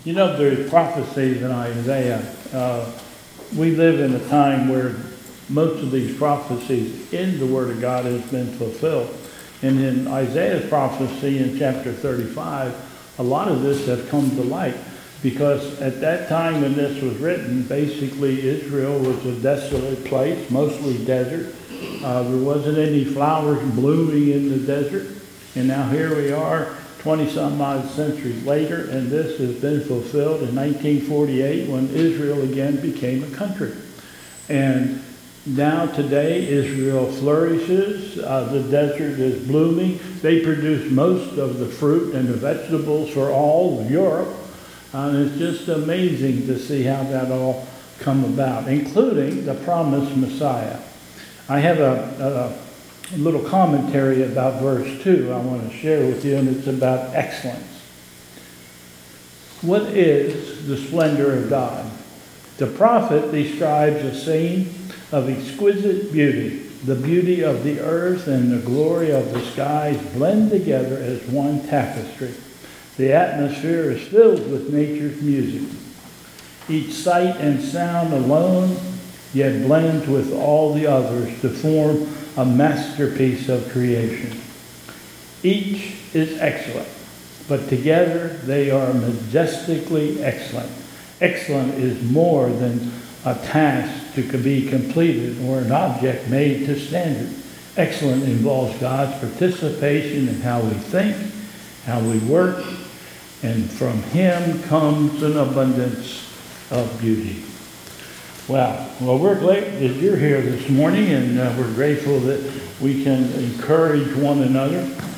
You know, there's prophecies in Isaiah. We live in a time where most of these prophecies in the Word of God has been fulfilled. And in Isaiah's prophecy in chapter 35, a lot of this has come to light. Because at that time when this was written, basically Israel was a desolate place, mostly desert. There wasn't any flowers blooming in the desert. And now here we are, 20-some odd centuries later, and this has been fulfilled in 1948 when Israel again became a country. And now today Israel flourishes, the desert is blooming. They produce most of the fruit and the vegetables for all of Europe. And it's just amazing to see how that all come about, including the promised Messiah. I have a little commentary about verse 2 I want to share with you, and it's about excellence. What is the splendor of God? The prophet describes a scene of exquisite beauty. The beauty of the earth and the glory of the skies blend together as one tapestry. The atmosphere is filled with nature's music. Each sight and sound alone yet blends with all the others to form a masterpiece of creation. Each is excellent, but together they are majestically excellent. Excellent is more than a task to be completed or an object made to standard. Excellent involves God's participation in how we think, how we work, and from Him comes an abundance of beauty. Well, we're glad that you're here this morning, and we're grateful that we can encourage one another.